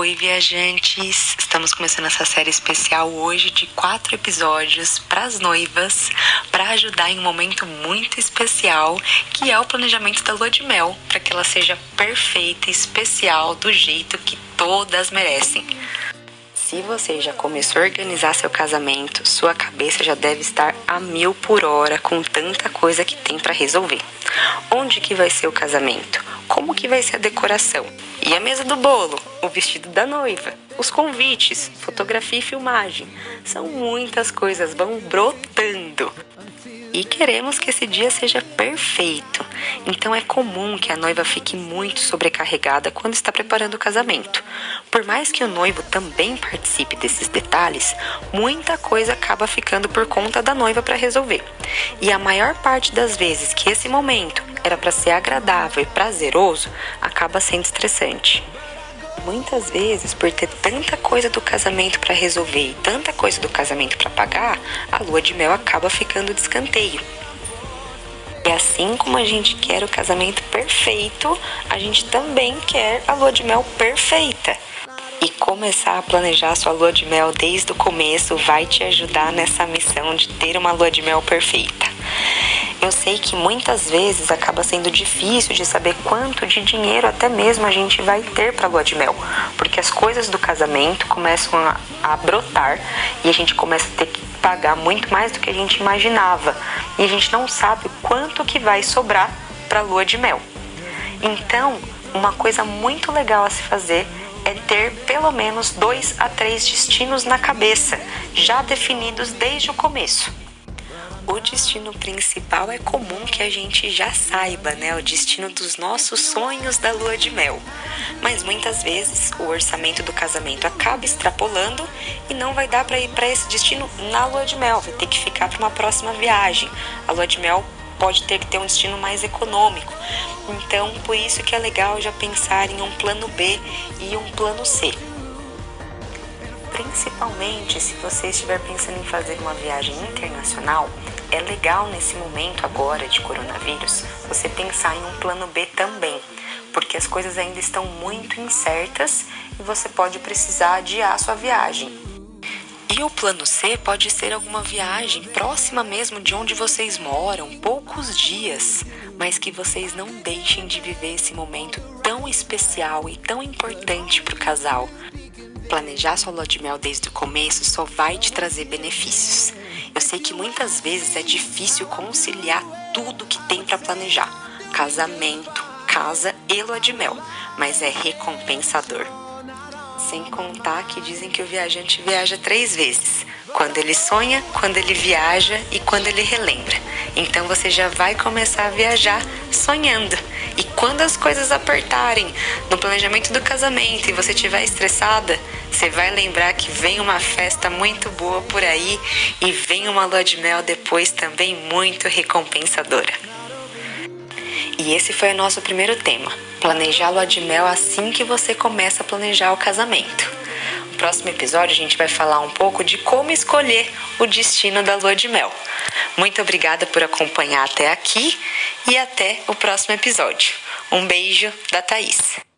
Oi, viajantes! Estamos começando essa série especial hoje de 4 episódios para as noivas, para ajudar em um momento muito especial, que é o planejamento da lua de mel, para que ela seja perfeita e especial do jeito que todas merecem. Se você já começou a organizar seu casamento, sua cabeça já deve estar a 1000 por hora com tanta coisa que tem para resolver. Onde que vai ser o casamento? Como que vai ser a decoração? E a mesa do bolo? O vestido da noiva? Os convites? Fotografia e filmagem? São muitas coisas, vão brotando. E queremos que esse dia seja perfeito. Então é comum que a noiva fique muito sobrecarregada quando está preparando o casamento. Por mais que o noivo também participe desses detalhes, muita coisa acaba ficando por conta da noiva para resolver. E a maior parte das vezes que esse momento era para ser agradável e prazeroso, acaba sendo estressante. Muitas vezes, por ter tanta coisa do casamento para resolver e tanta coisa do casamento para pagar, a lua de mel acaba ficando de escanteio. E assim como a gente quer o casamento perfeito, a gente também quer a lua de mel perfeita. E começar a planejar sua lua de mel desde o começo vai te ajudar nessa missão de ter uma lua de mel perfeita. Eu sei que muitas vezes acaba sendo difícil de saber quanto de dinheiro até mesmo a gente vai ter para a lua de mel, porque as coisas do casamento começam a brotar e a gente começa a ter que pagar muito mais do que a gente imaginava e a gente não sabe quanto que vai sobrar para a lua de mel. Então, uma coisa muito legal a se fazer é ter pelo menos 2 a 3 destinos na cabeça, já definidos desde o começo. O destino principal é comum que a gente já saiba, né? O destino dos nossos sonhos da lua de mel. Mas muitas vezes o orçamento do casamento acaba extrapolando e não vai dar para ir para esse destino na lua de mel. Vai ter que ficar para uma próxima viagem. A lua de mel pode ter que ter um destino mais econômico. Então, por isso que é legal já pensar em um plano B e um plano C. Principalmente se você estiver pensando em fazer uma viagem internacional, é legal nesse momento agora de coronavírus você pensar em um plano B também, porque as coisas ainda estão muito incertas e você pode precisar adiar sua viagem. E o plano C pode ser alguma viagem próxima mesmo de onde vocês moram, poucos dias, mas que vocês não deixem de viver esse momento tão especial e tão importante para o casal. Planejar sua lua de mel desde o começo só vai te trazer benefícios. Eu sei que muitas vezes é difícil conciliar tudo que tem para planejar. Casamento, casa e lua de mel, mas é recompensador. Sem contar que dizem que o viajante viaja 3 vezes. Quando ele sonha, quando ele viaja e quando ele relembra. Então você já vai começar a viajar sonhando. E quando as coisas apertarem no planejamento do casamento e você estiver estressada, você vai lembrar que vem uma festa muito boa por aí e vem uma lua de mel depois também muito recompensadora. E esse foi o nosso primeiro tema, planejar a lua de mel assim que você começa a planejar o casamento. No próximo episódio a gente vai falar um pouco de como escolher o destino da lua de mel. Muito obrigada por acompanhar até aqui e até o próximo episódio. Um beijo da Thaís.